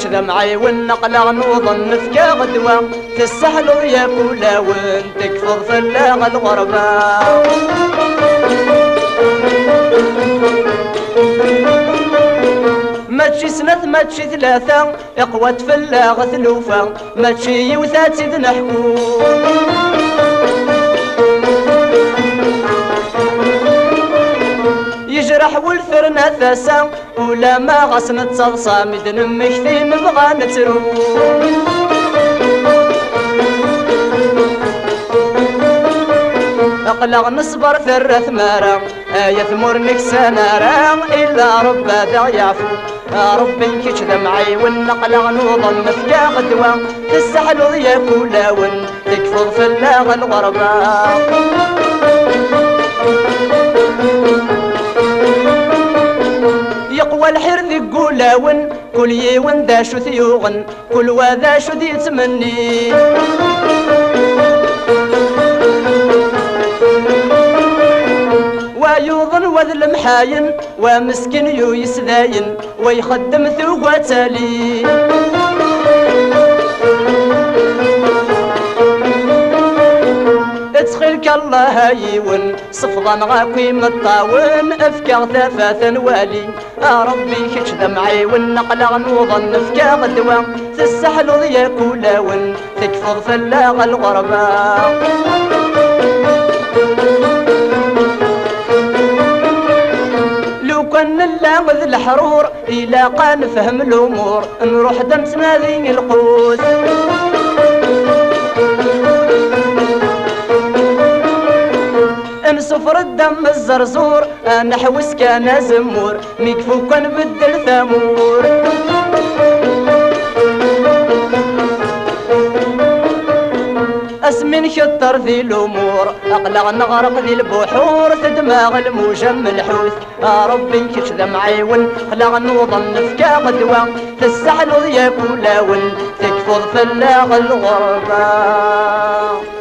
كذا معي والنقلة نوضن نفكا غدوة تسحلو يا كولاون تكفض في اللاغ الغربة. ماتشي سنة ماتشي ثلاثة اقوات في اللاغ ثلوفة ماتشي يوثات سيد نحكو يجرح والثرنا ثاسا ولا ما غصن تصلصا مدن مكثين نبغى نترو. اقلق نصبر ثر ثمارا يثمر نكسانارا إلا رب ذا يعفو ربي كيش دمعي والنقلق نوضن نفكا غدوة تسحلو يا كولاون تكفض في اللاغ الغربة. يقوى الحر ذي قولاون كل يوان داشو ثيوغن كل واذا شو دي تمني. ويوضن وذل محاين ومسكن يو يسذاين ويخدم ثوقات تالي. ادخلك الله هايون صفضا غاكوي مطاون افكا ثافاثا والي ربي كيش دمعي والنقلة نوضن نفكا غدوة تسحلو ضيا كولاون تكفض في اللاغ الغربة. لو كان نلاغذ الحرور إلا قا نفهم الأمور نروح دمتنا ذي القوس. نسفر الدم الزرزور نحوس كان زمور ميكفو كان بدل ثامور. اسمن شطر ذي الامور اقلق نغرق ذي البحور تدماغ الموجم الحوث ربي كيش دمعي ونقلق نوضن نفكا غدوة تسحلو يا كولاون تكفض في اللاغ الغربة.